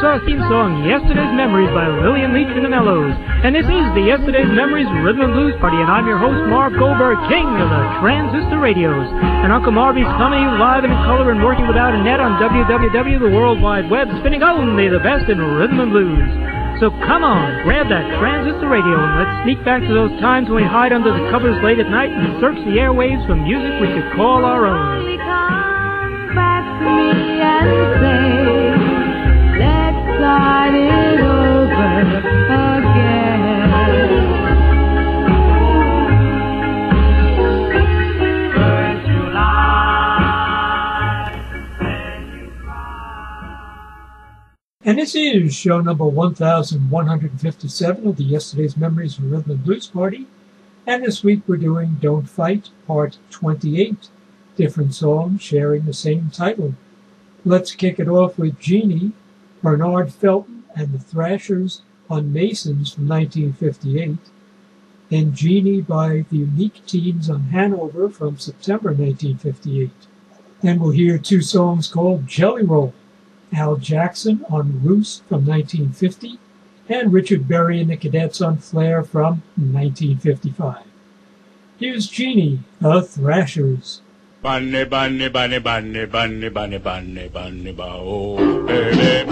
our theme song, Yesterday's Memories by Lillian Leach and the Mellows. And this is the Yesterday's Memories Rhythm and Blues Party, and I'm your host, Marv Goldberg, king of the transistor radios. And Uncle Marvy's coming to you live and in color and working without a net on www, the World Wide Web, spinning only the best in rhythm and blues. So come on, grab that transistor radio and let's sneak back to those times when we hide under the covers late at night and search the airwaves for music we could call our own. Come back to me and say, let's start it over again. First July, when you cry. And this is show number 1157 of the Yesterday's Memories of Rhythm and Blues Party. And this week we're doing Don't Fight, Part 28. Different songs sharing the same title. Let's kick it off with Jeannie, Bernard Felton and the Thrashers on Masons from 1958. And Jeannie by the Unique Teens on Hanover from September 1958. Then we'll hear two songs called Jelly Roll. Al Jackson on Roos from 1950, and Richard Berry and the Cadets on Flair from 1955. Here's Jeannie, the Thrashers. Bunny, bunny, bunny, bunny, bunny, bunny, bunny, bunny, oh, baby.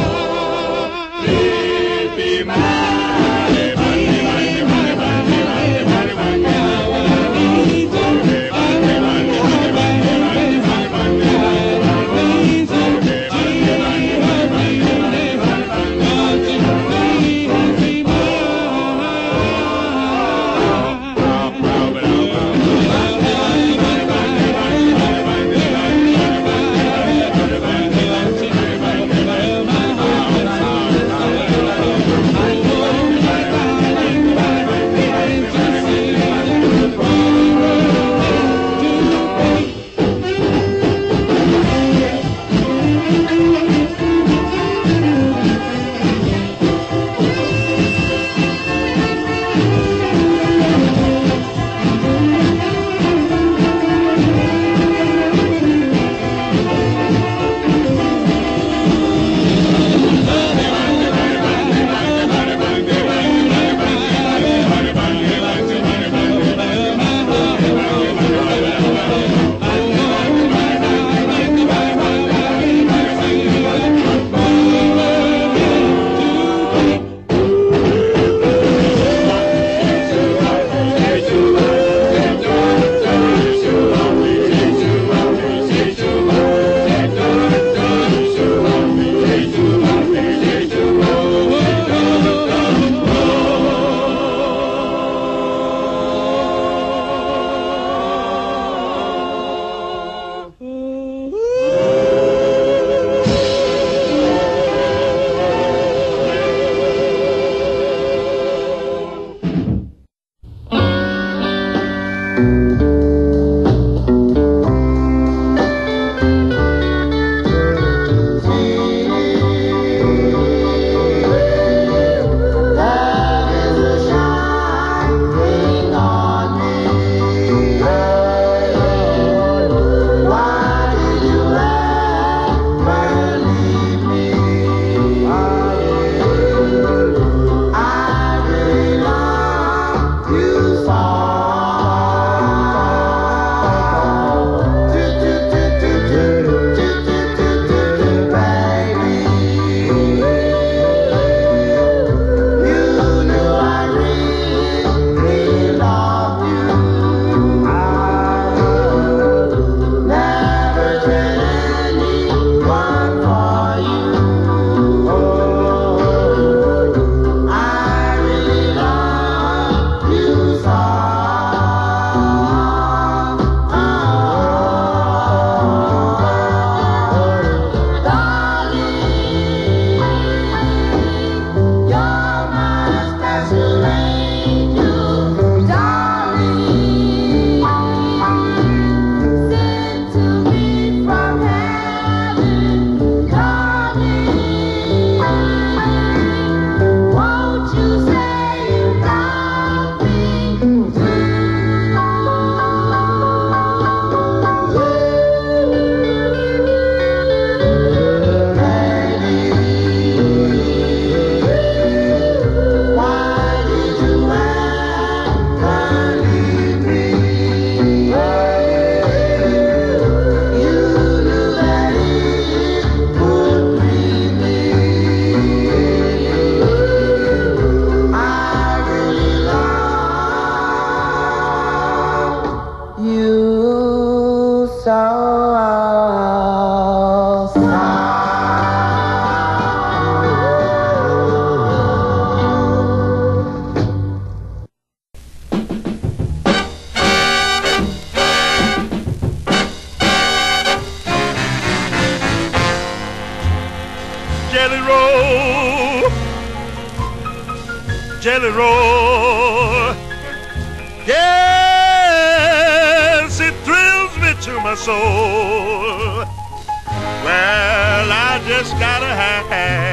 Be my roll, jelly roll. Yes, it thrills me to my soul. Well, I just gotta have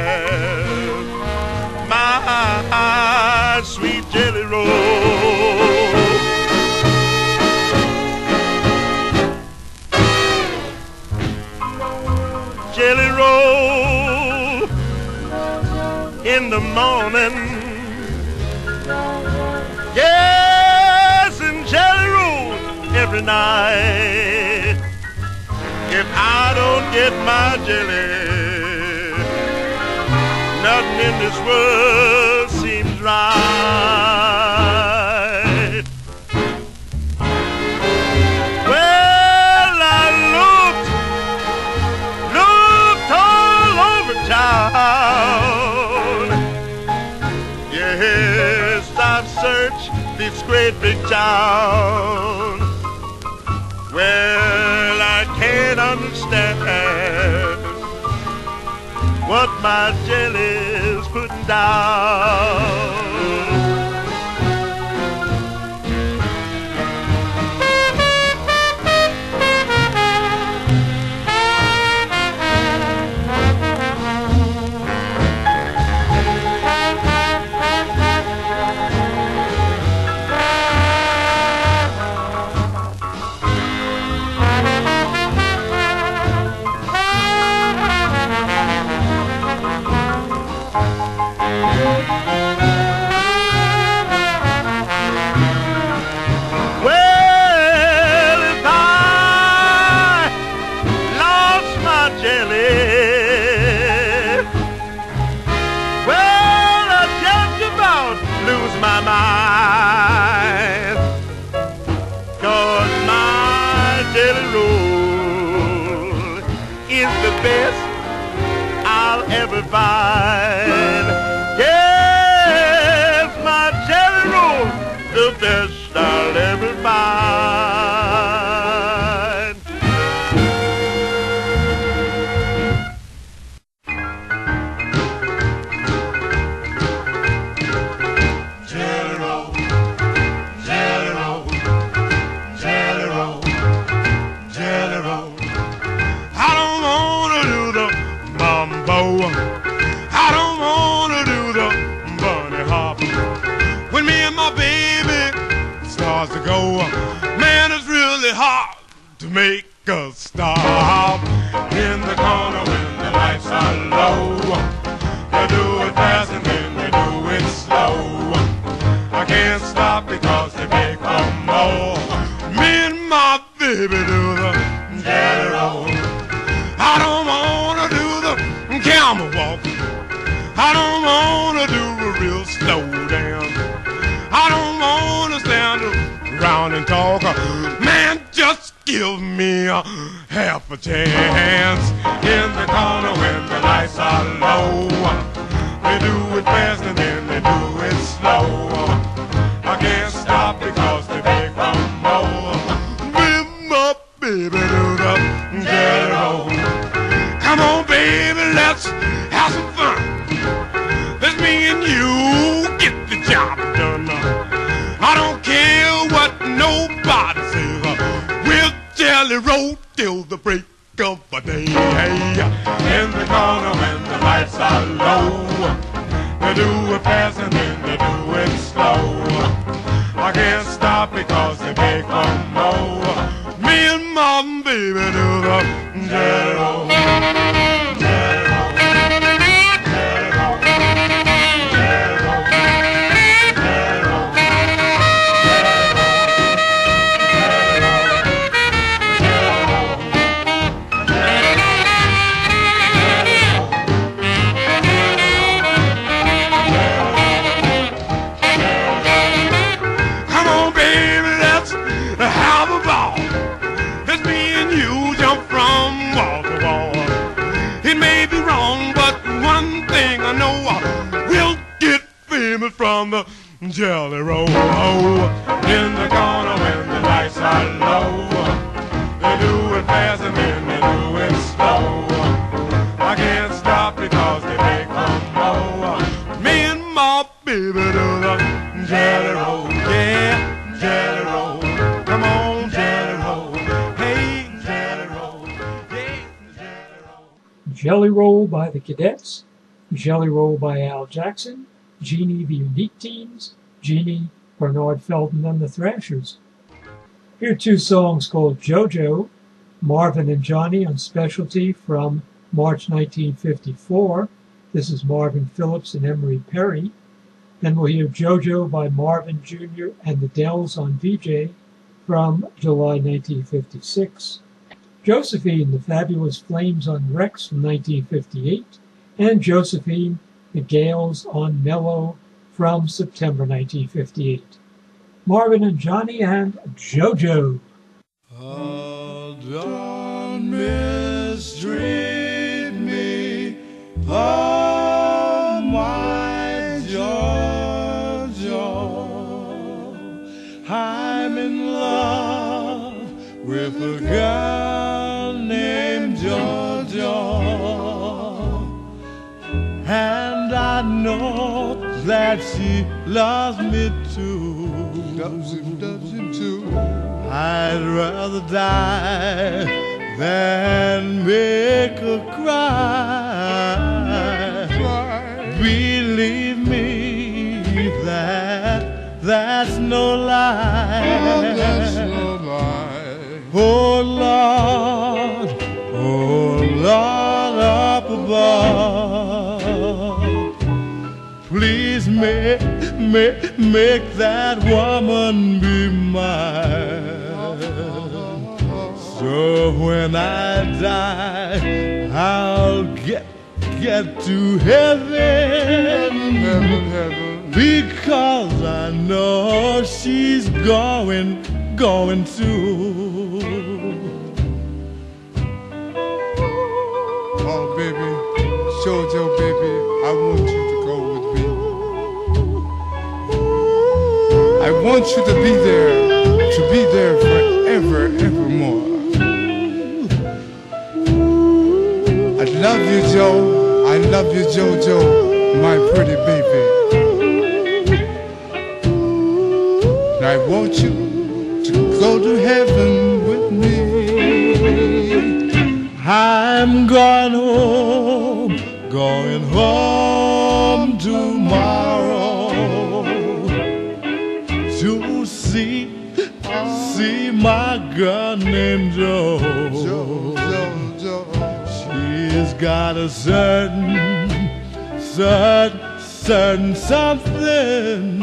my sweet jelly roll. Jelly roll in the morning. Yes, and jelly roll every night. If I don't get my jelly, nothing in this world seems right. Well, I looked all over town. Yes, I've searched this great big town. Well, I can't understand what my jelly's putting down. Well, if I lost my jelly, well, I'd just about lose my mind. 'Cause my jelly roll is the best I'll ever find. Yes, my jelly roll, the best I'll ever find. Jelly roll, jelly roll, jelly roll, jelly roll. I don't wanna do the mambo. I don't wanna do the bunny hop. When me and my baby starts to go, man, it's really hard to make us stop. In the corner when the lights are low, they do it fast and then they do it slow. I can't stop because they make more. Me and my baby do the jelly roll. I don't wanna do the camel walk. I don't wanna do a real slow dance. I don't wanna stand around and talk. Man, just give me a half a chance. In the corner when the lights are low, they do it fast and then they do it slow. I can't stop because they beg for more. With my baby do the jelly roll. Come on, baby, let's have some fun. Let's me and you get the job done. I don't care what nobody says. We'll jelly roll till the break of a day. In the corner when the lights are low, they do it fast and then they do it slow. I can't stop because they beg for more. Me and my baby do the jelly roll. Jelly roll. Have a ball. Let's me and you jump from wall to wall. It may be wrong, but one thing I know, we'll get famous from the jelly roll. In the corner when the lights are low, they do it fast and then they do it slow. I can't stop because they make Jelly Roll by the Cadets, Jelly Roll by Al Jackson, Jeannie the Unique Teens, Jeannie, Bernard Felden and the Thrashers. Here are two songs called JoJo, Marvin and Johnny on Specialty from March 1954. This is Marvin Phillips and Emery Perry. Then we'll hear JoJo by Marvin Jr. and the Dells on VJ from July 1956. Josephine, the Fabulous Flames on Rex from 1958. And Josephine, the Gales on Mellow from September 1958. Marvin and Johnny and JoJo. Oh, don't mistreat me, oh, my JoJo. I'm in love with a girl named JoJo, and I know that she loves me too. Does it too? I'd rather die than make her cry. Believe me, that's no lie. Oh, that's no lie. Oh Lord up above, please make that woman be mine. So when I die, I'll get to heaven, because I know she's going to. Oh, baby, JoJo, baby, I want you to go with me. I want you to be there forever, evermore. I love you, Joe. I love you, JoJo, my pretty baby. And I want you to go to heaven with me. I'm going home tomorrow to see my girl named Jo. She's got a certain something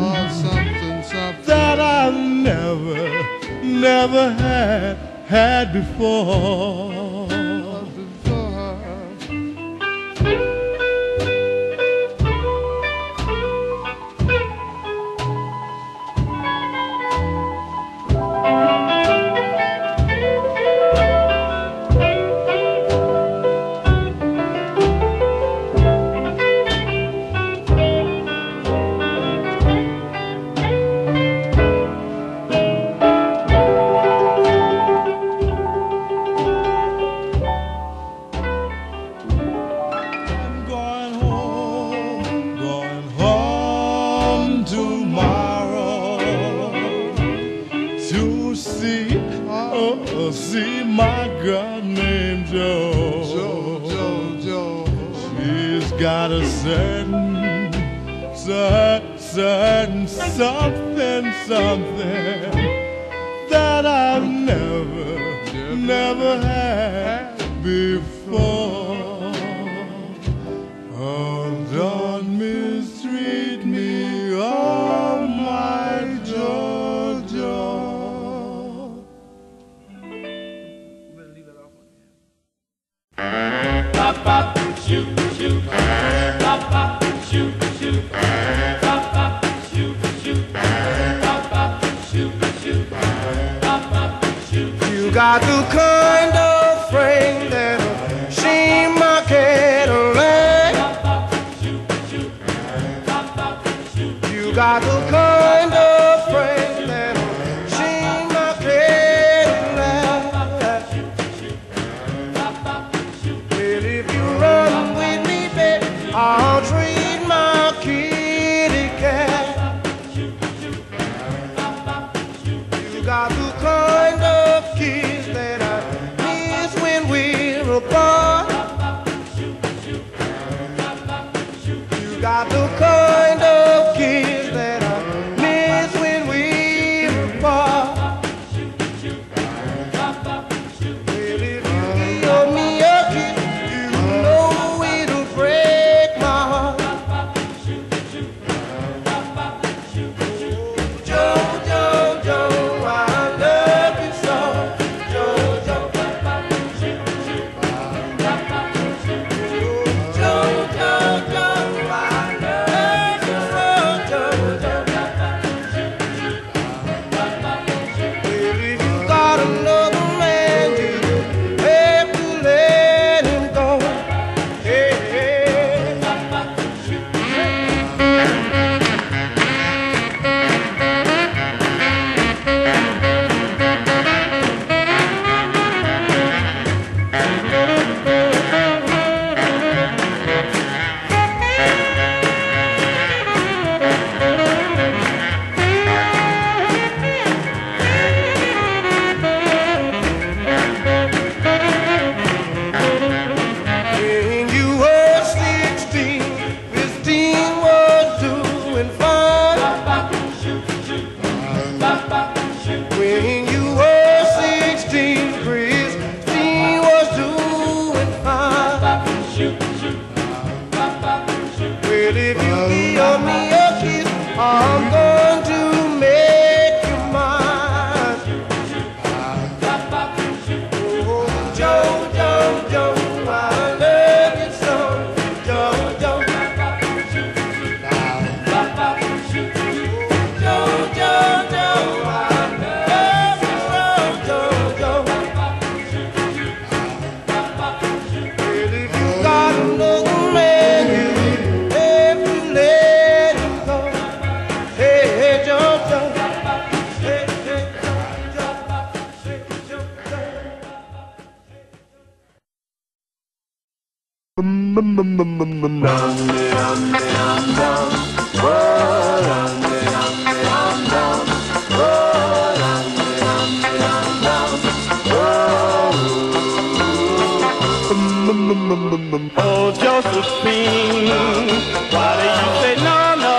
that I've never had before. See my girl named Jo. She's got a certain something that I've never had before. Oh, don't mistreat me, oh my JoJo. Pop, pop, shoot, shoot. Pop, pop, shoot, shoot. Pop, pop, shoot, shoot. Pop, pop, shoot, shoot. Pop, pop, shoot. You got the kind of friend that'll shame my Cadillac. Pop, pop, shoot, shoot. Pop, pop, shoot. You got the kind of friend that'll shame my Cadillac. Well, if you run with me, baby, I'll treat my kitty cat. You got the kind of kiss that I miss when we're apart. Oh, Josephine, why do you say no, no?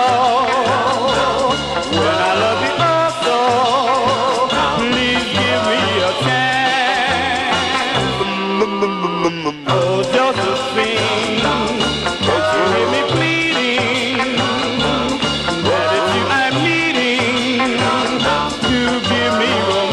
When I love you also, please give me a chance. Oh, Josephine, don't you hear me pleading? That it's you I'm needing to give me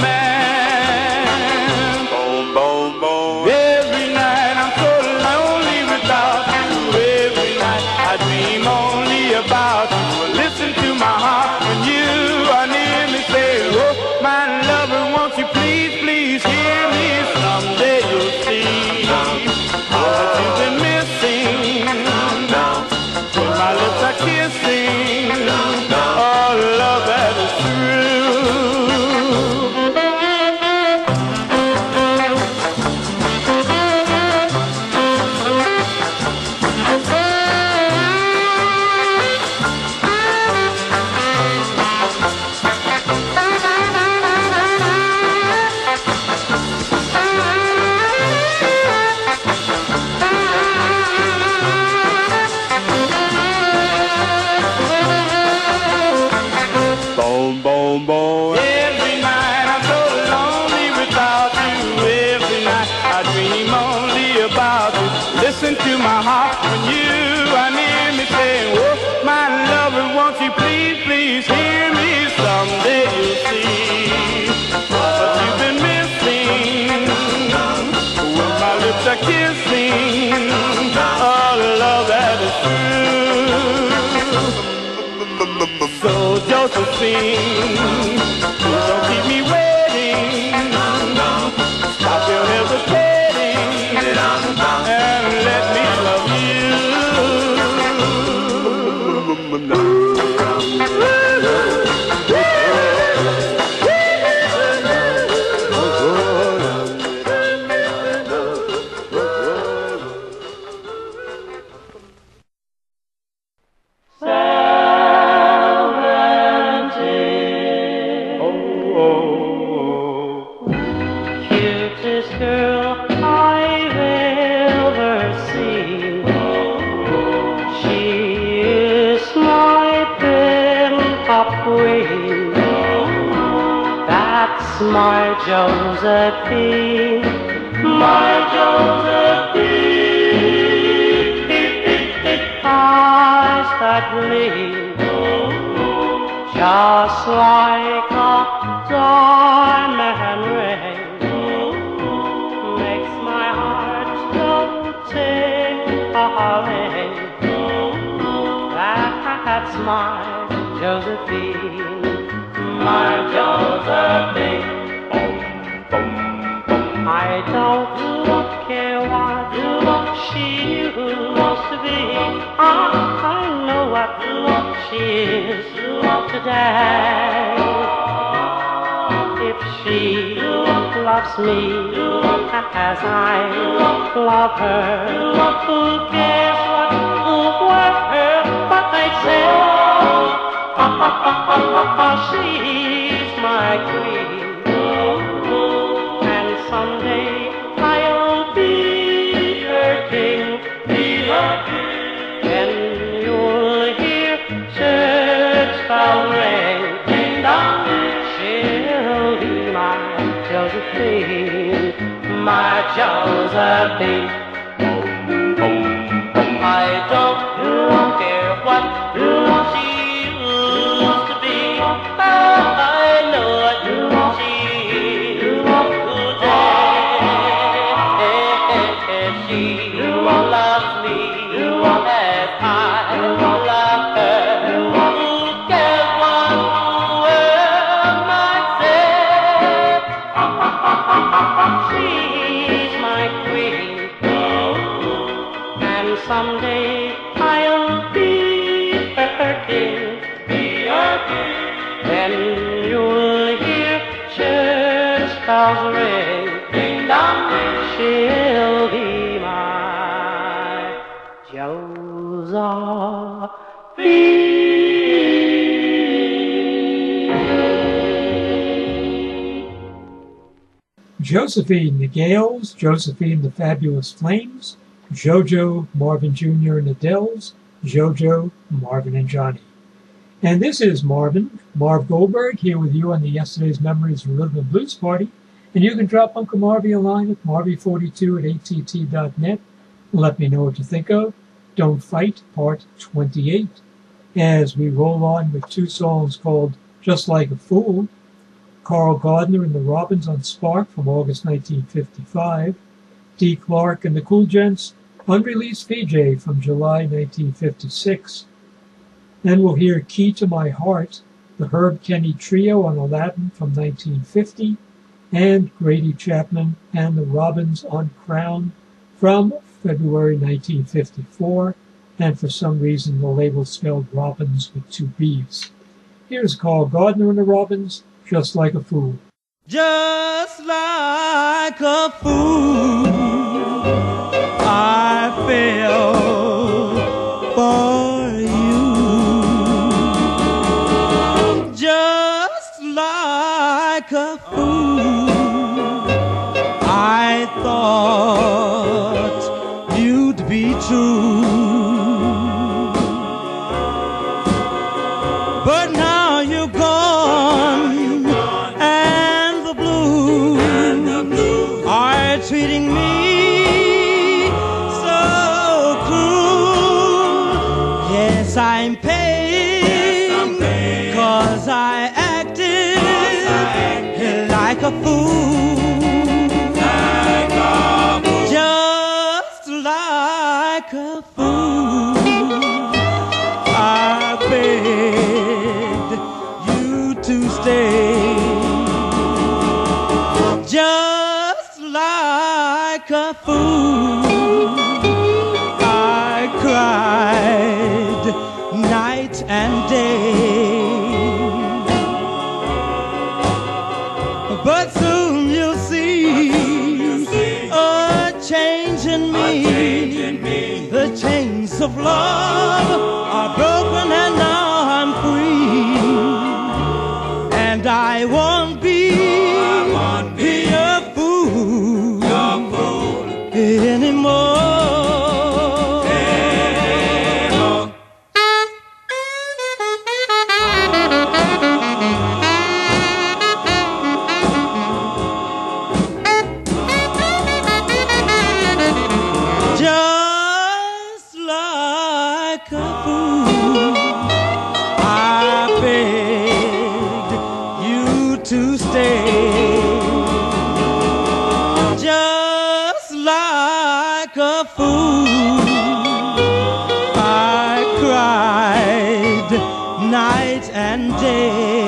romance. Boom, boom, boom. Every night I'm so lonely without you. Every night I dream only about you. Listen to my heart when you are near me. Say, oh, my lover, won't you please, please hear me? Someday you'll see how much you've been missing. When my lips are kissing, oh, love that is true. Boom, boom, boom. Every night I'm so lonely without you. Every night I dream only about you. Listen to my heart when you are near me. Saying, oh, my lover, won't you please, please hear me? Someday you'll see what you've been missing. When my lips are kissing, oh, love that is true. So Josephine, don't keep me waiting. Stop your hesitating and let me love you. Cutest girl I've ever seen. She is my bellhop queen. That's my Josephine, my Josephine. Eyes that gleam, just like a diamond ring. Makes my heart go ting-a-ling. That's my Josephine, my Josephine. I don't care what she used to be. I know what she is today. If she loves me as I love her, who cares what but they say? She's my queen, and someday I'll be her king. And you'll hear church bells ring. She'll be my Josephine, my Josephine. I don't care what she used to be. I know what she is today. She loves me as I love her. Who cares what the world might say? She's my queen, and someday I'll be her king. Then you'll hear church bells ring. Ding dong, she'll be my Josephine, the Gales, Josephine, the Fabulous Flames, JoJo, Marvin Jr. and the Dells, JoJo, Marvin and Johnny. And this is Marvin, Marv Goldberg, here with you on the Yesterday's Memories Rhythm and Blues Party. And you can drop Uncle Marvy a line at marvy42@att.net. Let me know what you think of Don't Fight, Part 28. As we roll on with two songs called Just Like a Fool, Carl Gardner and the Robins on Spark from August 1955, Dee Clark and the Cool Gents, Unreleased VJ from July 1956. Then we'll hear Key to My Heart, the Herb Kenny Trio on Aladdin from 1950, and Grady Chapman and the Robins on Crown from February 1954, and for some reason the label spelled Robins with two B's. Here's Carl Gardner and the Robins, Just Like a Fool. Just like a fool, I fell for you. Just like a fool, I thought you'd be true. But now you're gone, and the blues are treating me so cruel. Yes, I'm paying, 'cause I acted like a fool. Just like a fool, I begged you to stay. Just like a fool, I cried night and day. But soon you'll see a change in me. The chains of love are broken and now I'm free. And I won't be a fool anymore. Just like a fool, I begged you to stay. Just like a fool, I cried night and day.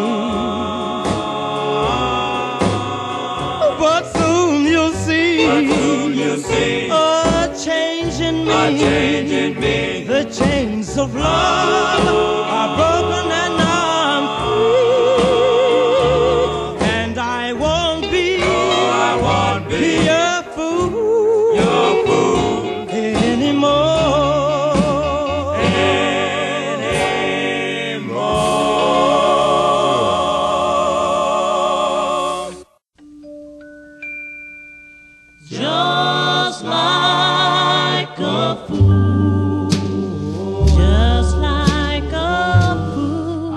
But soon you'll see a change in me. The chains of love are broken and now I'm free. And I won't be a fool anymore. Just like a fool, just like a fool,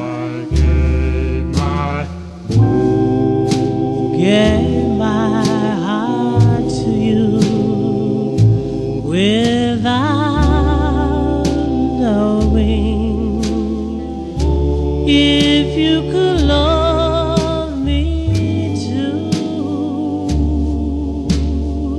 gave my heart to you without knowing if you could love me too.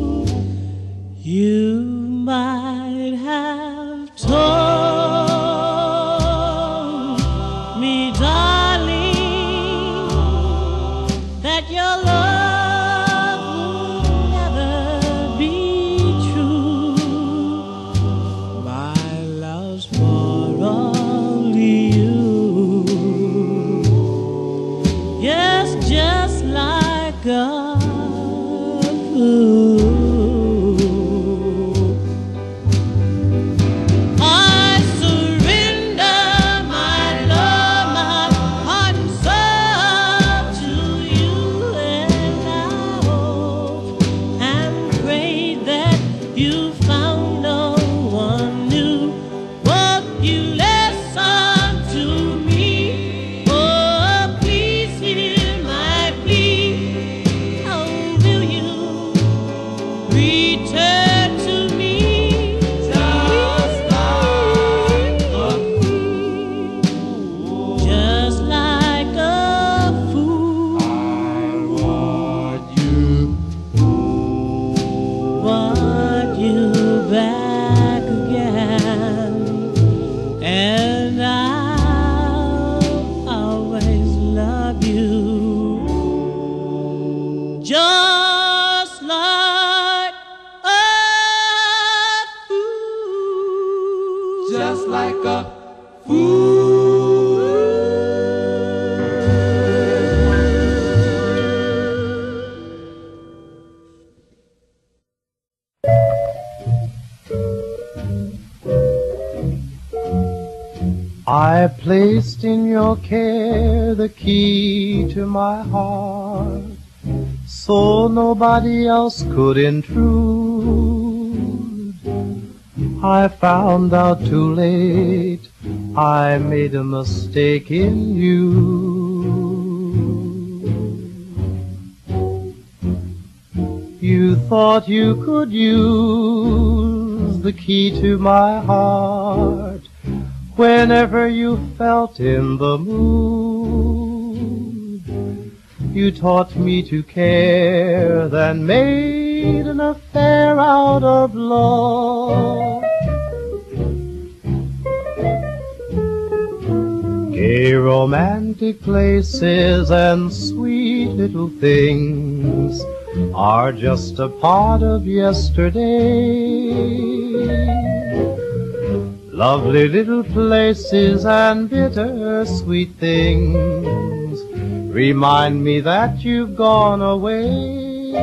want you back again, and I'll always love you just like a fool, just like a fool. I placed in your care the key to my heart, so nobody else could intrude. I found out too late I made a mistake in you. You thought you could use the key to my heart whenever you felt in the mood. You taught me to care, then made an affair out of love. Gay romantic places and sweet little things are just a part of yesterday. Lovely little places and bittersweet things remind me that you've gone away.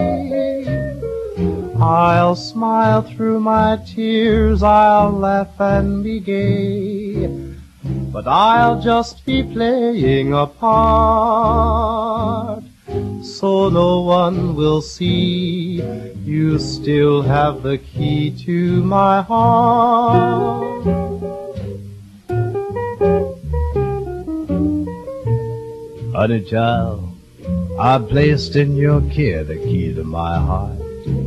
I'll smile through my tears, I'll laugh and be gay, but I'll just be playing a part, so no one will see you still have the key to my heart. Honey child, I placed in your care the key to my heart,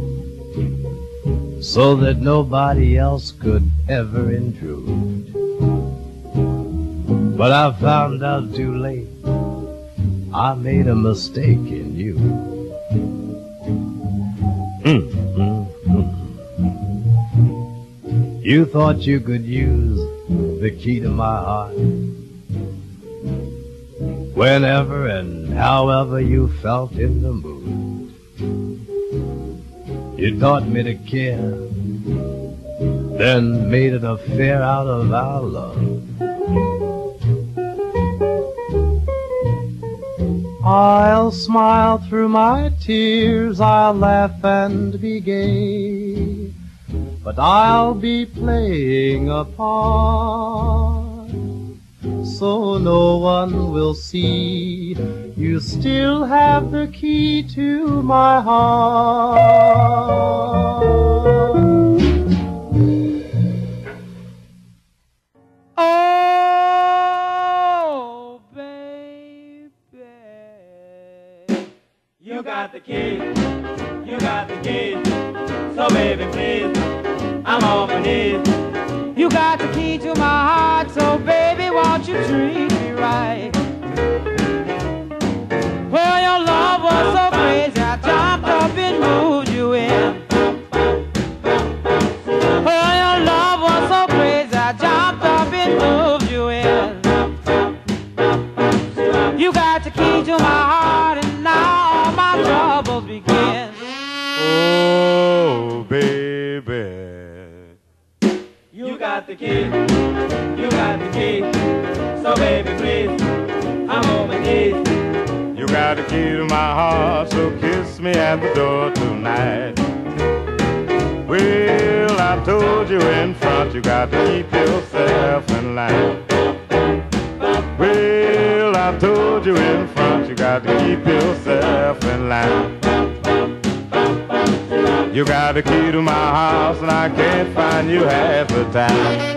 so that nobody else could ever intrude. But I found out too late I made a mistake in you. You thought you could use the key to my heart whenever and however you felt in the mood. You taught me to care, then made an affair out of our love. I'll smile through my tears, I'll laugh and be gay, but I'll be playing a part, so no one will see you still have the key to my heart. Oh, baby, you got the key, you got the key, so baby please, I'm on my knees. You got the key to my heart, so baby won't you treat me right. Well, your love was so crazy, I jumped up and moved you in. Well, your love was so crazy, I jumped up and moved you in. You got the key to my heart, and now all my troubles begin. Oh, baby. You got the key, you got the key, so baby please, I'm on my knees. You got the key to my heart, so kiss me at the door tonight. Well, I told you in front, you got to keep yourself in line. Well, I told you in front, you got to keep yourself in line. You got the key to my house, and I can't find you half the time.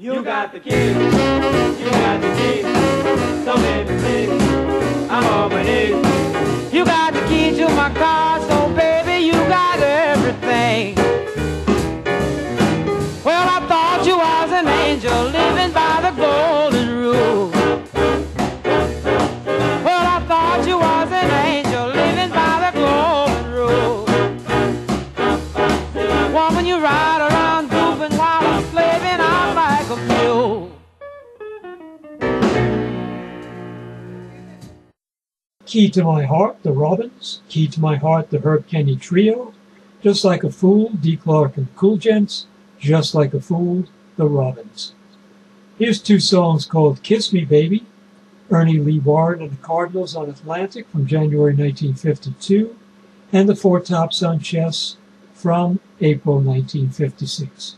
You got the key, you got the key. So baby, please, I'm over it. You got the key to my car, so baby, you got everything. Well, I thought you was an angel living by the golden rule. Well, I thought you was an angel living by the golden rule. Well, when you ride around grooving while I'm slaving, I'm like a mule. Key to My Heart, the Robins. Key to My Heart, the Herb Kenny Trio. Just Like a Fool, Dee Clark and the Cool Gents. Just Like a Fool, the Robins. Here's two songs called Kiss Me Baby, Ernie Lee Warren and the Cardinals on Atlantic from January 1952, and the Four Tops on Chess from April 1956.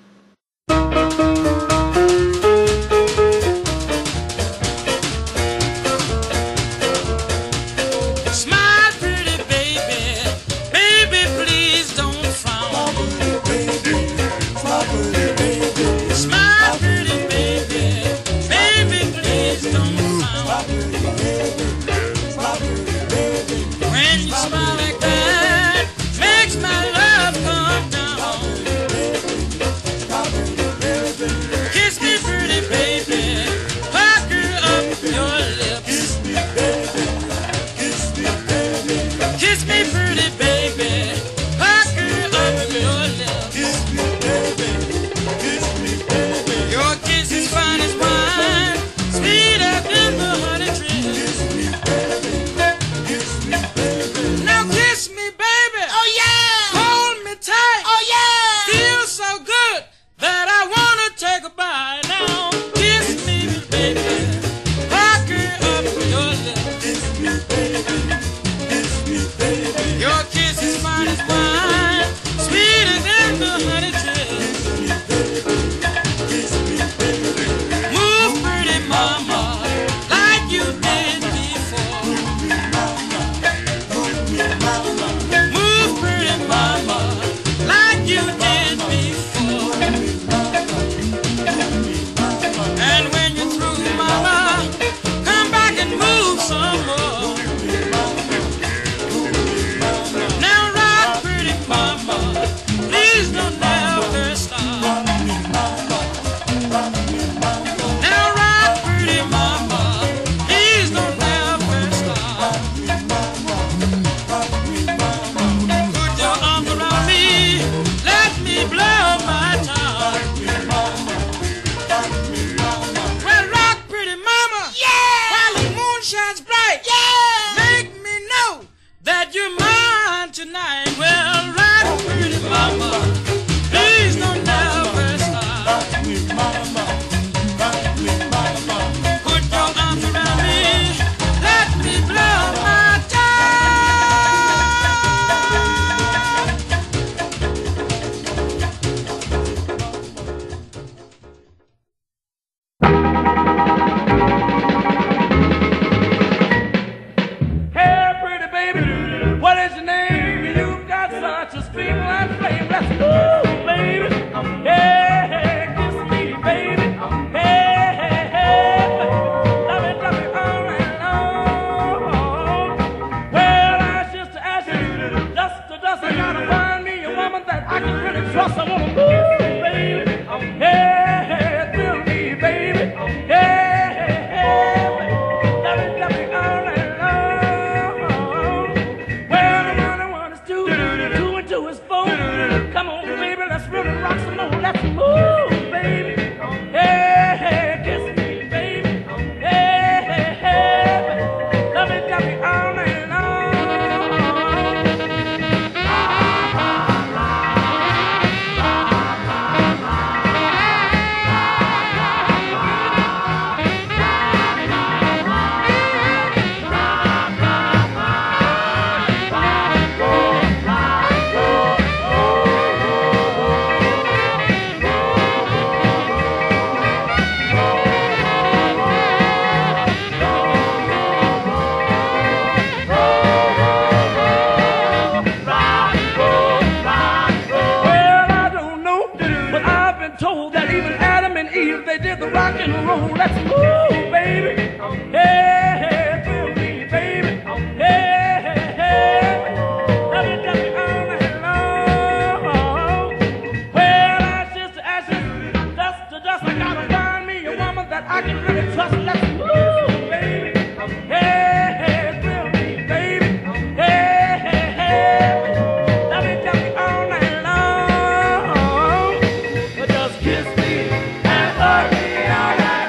they did the rock and roll. Let's move, baby. Hey, hey, feel me, baby. Hey, hey, hey. Let me tell you all night long. Well, ashes to ashes, dust to dust. I gotta find me a woman that I can really trust. Let's move, baby. Hey, hey, feel me, baby. Hey, hey, hey. Let me tell you all night long. But just kiss me and hug me all night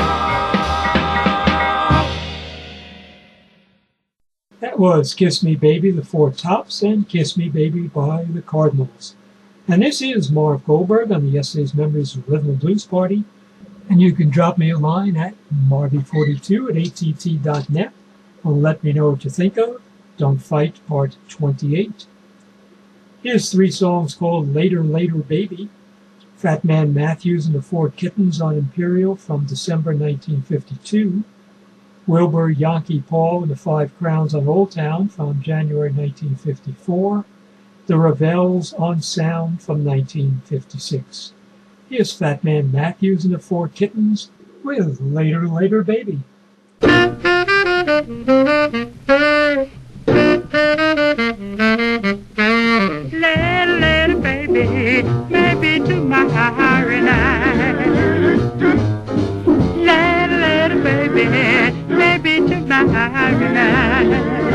long. That was Kiss Me Baby, the Four Tops, and Kiss Me Baby by the Cardinals. And this is Marv Goldberg on the Yesterday's Memories of Rhythm and Blues Party. And you can drop me a line at marvy42@att.net and let me know what you think of Don't Fight Part 28. Here's three songs called Later, Later Baby, Fat Man Matthews and the Four Kittens on Imperial from December 1952, Wilbur Yankee Paul and the Five Crowns on Old Town from January 1954, The Ravels on Sound from 1956. Here's Fat Man Matthews and the Four Kittens with Later, Later Baby. Later, later, baby, maybe tomorrow night. Later, later, baby, maybe tomorrow night.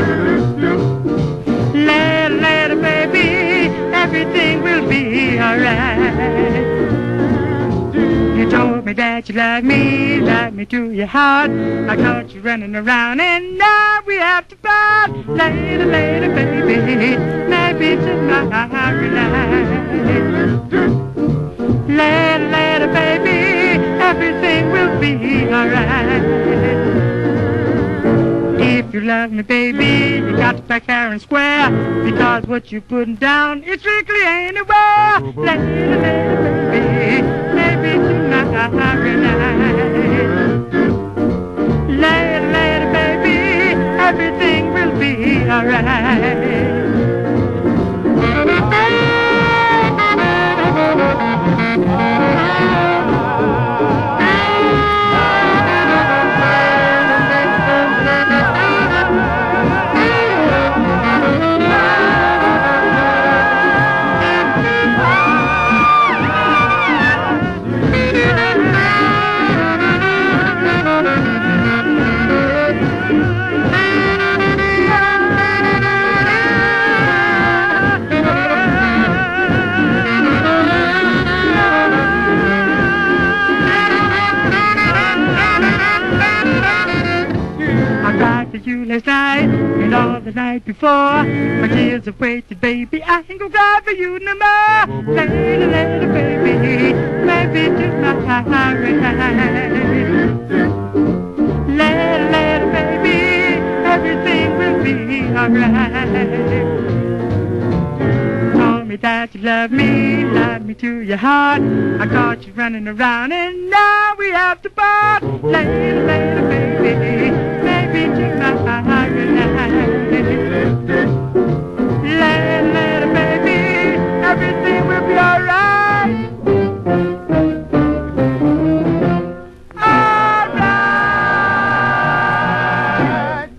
Later, later, baby, everything will be alright. You told me that you love me to your heart. I caught you running around and now we have to part. Later, later, baby, maybe tomorrow night. Later, later, baby, everything will be alright. If you love me, baby, you got to back fair and square, because what you putting down, it strictly ain't a war. Later, later, baby, maybe tomorrow night. Later, later, baby, everything will be alright. You last night and all the night before. My tears have waited, baby. I ain't gonna cry for you no more. Later, later, baby, maybe tomorrow night. Later, later, baby, everything will be alright. Told me that you love me to your heart. I caught you running around and now we have to part. Later, later, baby, maybe tomorrow night. Later, later, baby, everything will be alright. Alright.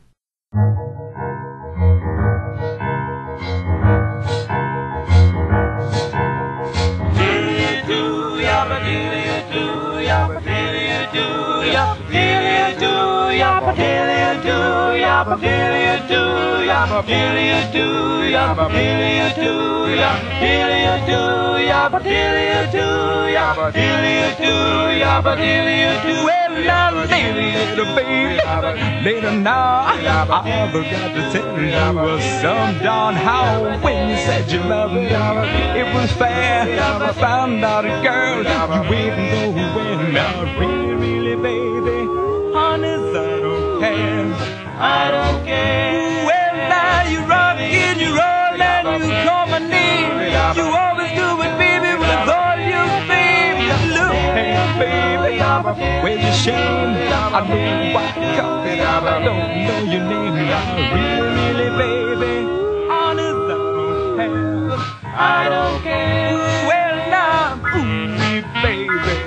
Later now, I forgot to tell you some darn how when you said you loved me, it was fair. I found out a girl you wouldn't go when not really, baby. Honest, I don't care. I don't care. Well, now you rock it, you roll and you call my name. You always do it, baby, with all your fame. Look, hey, baby, where's your shame? I know why coffee, I don't know your name. Really, baby, honest, I don't care. I don't care. Well, now, ooh, baby.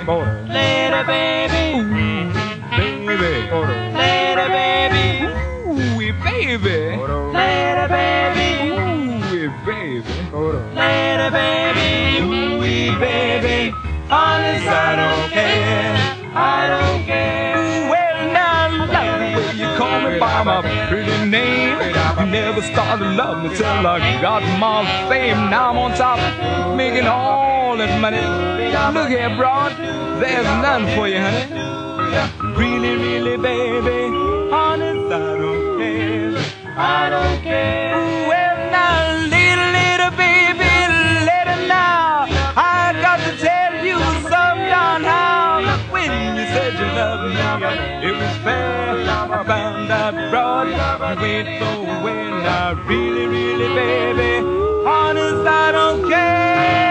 Lady baby. Baby. Lady baby. Ooh, baby. Lady baby. Ooh, baby. Lady baby. Ooh, baby. Honest, I don't care. I don't care. Well, now I love the way you call me by my pretty name. You never started to love me till I got my fame. Now I'm on top, making all that money. Look here, broad, there's none for you, honey. Really, really, baby, honest, I don't care. I don't care. Well, now, little baby, later now, I got to tell you sometime how. When you said you loved me, it was fair. I found out broad, you went away. Now, really, really, baby, honest, I don't care.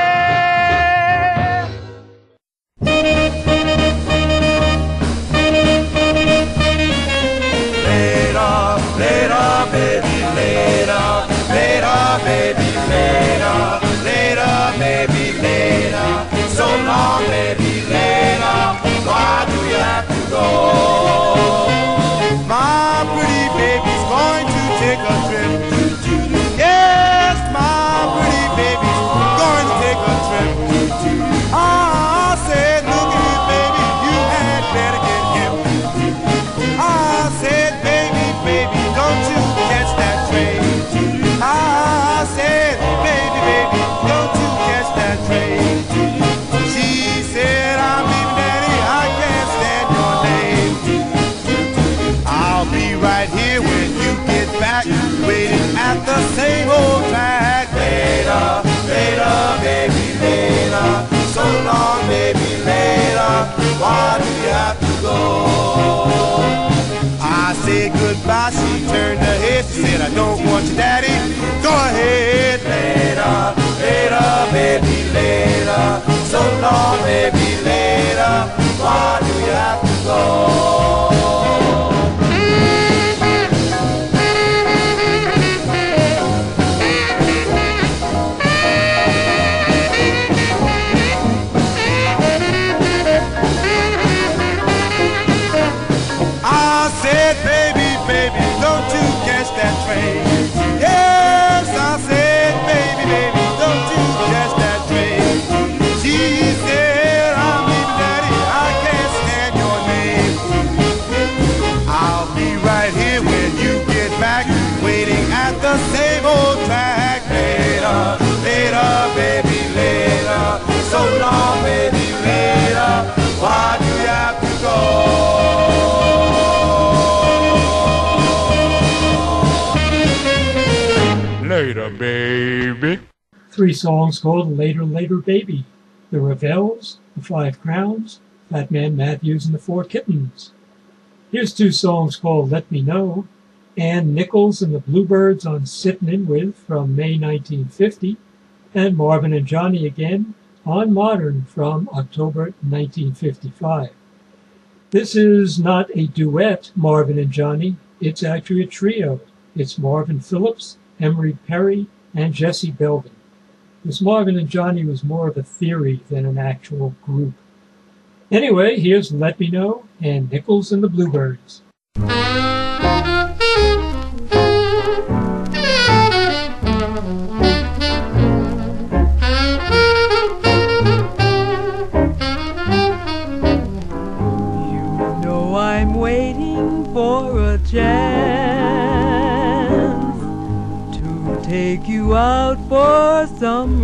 Later, baby, later, later, baby, later, later, baby, later. So long, baby, later. Why do you have to go? My pretty baby's going to take a trip. Yes, my pretty baby's going to take a trip. I said, look at you, baby, you had better get him. I said, baby, don't you catch that train. I said, baby, don't you catch that train. She said, I'm leaving, Daddy, I can't stand your name. I'll be right here when you get back, waiting at the same old track. Later, later, baby, later. So long, baby, later. Why do you have to go? I said goodbye, she turned her head, she said, I don't want you, Daddy, go ahead. Later, later, baby, later. So long, baby, later. Why do you have to go? I said, baby, don't you catch that train. Yes, I said, baby, don't you catch that train. She said, I'm leaving, Daddy, I can't stand your name. I'll be right here when you get back, waiting at the same old track. Later, later, baby, later. So long, baby, later. Why do you have to go? Later, baby. 3 songs called Later, Later, Baby. The Ravels, The 5 Crowns, Fat Man Matthews and the 4 Kittens. Here's 2 songs called Let Me Know, Ann Nichols and the Bluebirds on Sittin' In With from May 1950, and Marvin and Johnny again on Modern from October 1955. This is not a duet, Marvin and Johnny. It's actually a trio. It's Marvin Phillips, Emery Perry, and Jesse Belvin. This Marvin and Johnny was more of a theory than an actual group. Anyway, here's Let Me Know and Nichols and the Bluebirds. I'm waiting for a chance to take you out for some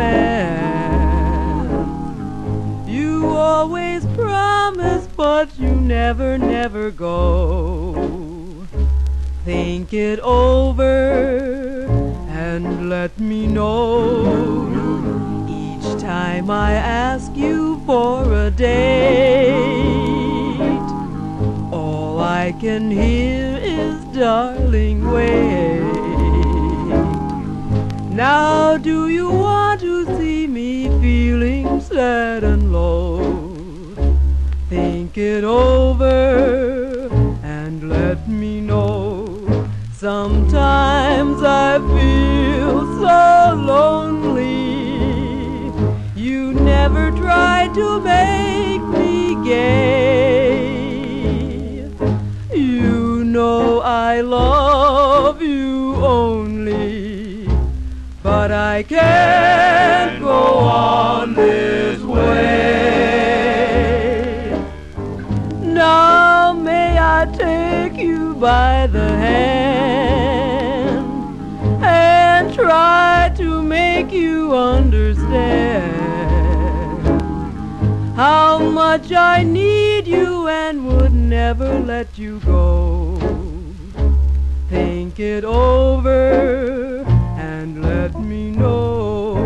romance. You always promise, but you never go. Think it over and let me know. Each time I ask you for a date, all I can hear is, darling, wait. Now do you want to see me feeling sad and low? Think it over and let me know. Sometimes I feel so lonely. You never tried to make I can't go on this way. Now may I take you by the hand and try to make you understand how much I need you and would never let you go. Think it over and let me know.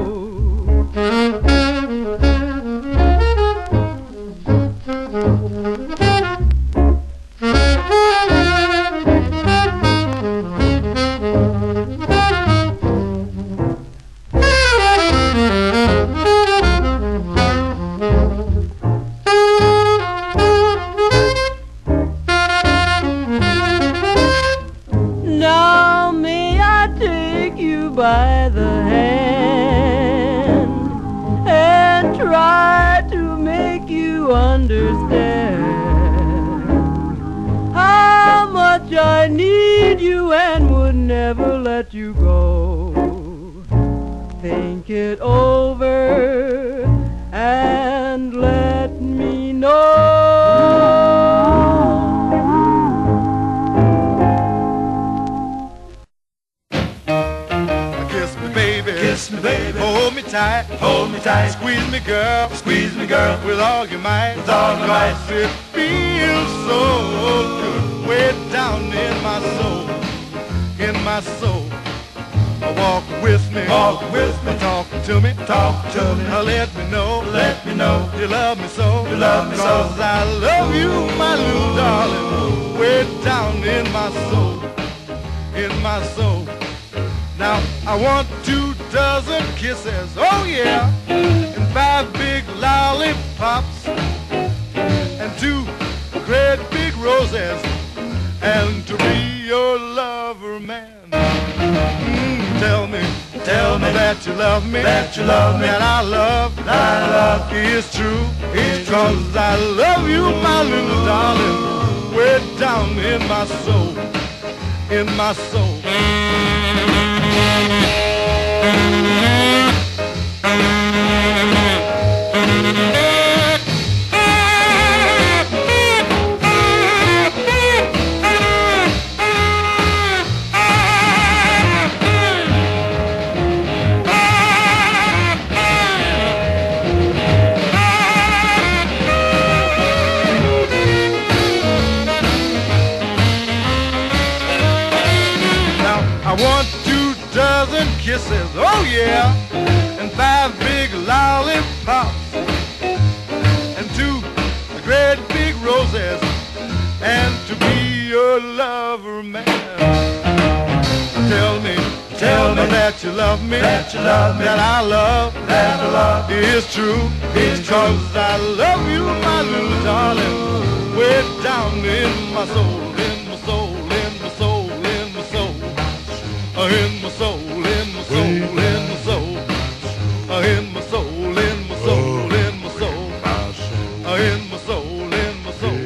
Now may I take you by the hand and try to make you understand how much I need you and would never let you go. Think it over and let me know. Kiss me, baby, hold me tight, squeeze me, girl, with all your might, It feels so good, way down in my soul, Walk with me, talk to me, let me know, you love me so, 'cause I love you, my little darling, way down in my soul, Now I want 2 dozen kisses, oh yeah, and 5 big lollipops, and 2 great big roses, and to be your lover, man. Tell me that you love me, that I love is true, 'cause I love you, my little darling, way down in my soul, I want 2 dozen kisses, oh yeah, and 5 big lollipops, and 2 great big roses, and to be your lover, man. Tell me that you love me, that I love is true, 'cause I love you, my little darling, way down in my soul, in my soul. In my soul, in my soul, in my soul, in my soul, in my soul, in my soul, in my soul, in my soul,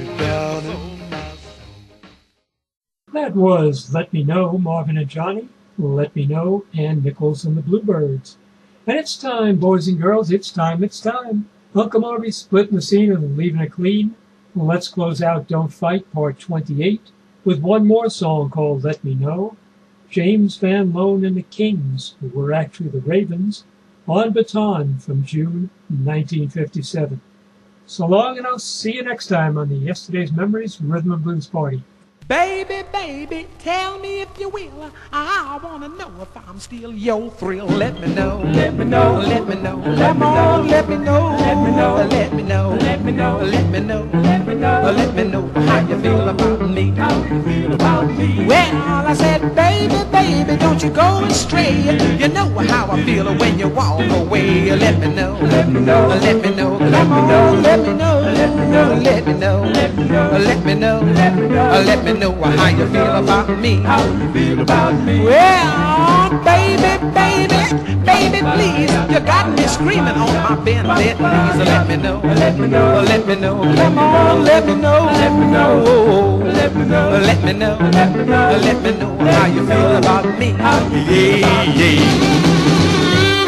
That was Let Me Know, Marvin and Johnny, Let Me Know, and Nichols and the Bluebirds. And it's time, boys and girls, it's time. Uncle Marvy's splitting the scene and leaving it clean. Let's close out Don't Fight, Part 28, with one more song called Let Me Know. James Van Loan and the Kings, who were actually the Ravens, on Baton from June 1957. So long, and I'll see you next time on the Yesterday's Memories Rhythm and Blues Party. Baby, baby, tell me if you will. I wanna know if I'm still your thrill. Let me know, let me know, let me know, let me know, let me know, let me know, let me know, let me know, let me know, let me know, let me know how you feel about me. How you feel about me? Well, I said, baby, baby, don't you go astray. You know how I feel when you walk away. Let me know, let me know, let me know, let me know, let me know, let me know, let me know, let me know, let me know, let me know, let me know how you feel about me. How you feel about me? Well, baby, baby, baby, please, you got me screaming on my bended knees. Let me know, let me know, let me know, come on, let me know, let me know, let me know, let me know, let me know, let me know how you feel about me. Yeah, yeah.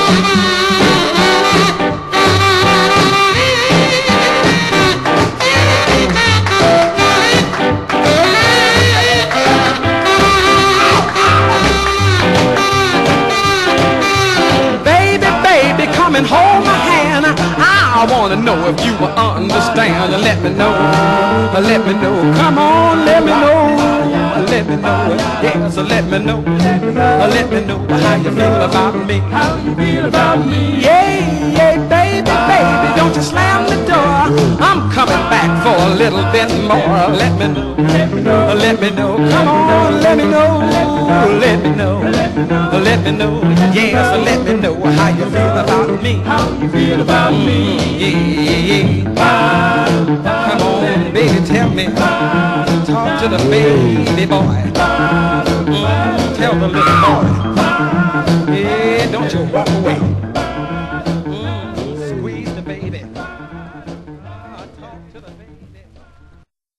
And hold my hand. I wanna know if you will understand. Let me know. Let me know. Come on, let me know. Let me know. Yes, let me know. Let me know how you feel about me. How you feel about me? Yeah, yeah, baby, baby, don't you slam the door. I'm coming back for a little bit more. Let me know. Let me know. Come on, let me know. Let me know. Let me know. Yes, let me know how you feel about me. How you feel about me? Yeah. Come on, baby, tell me. Talk to the baby boy. Tell the little boy. Yeah, don't you walk away.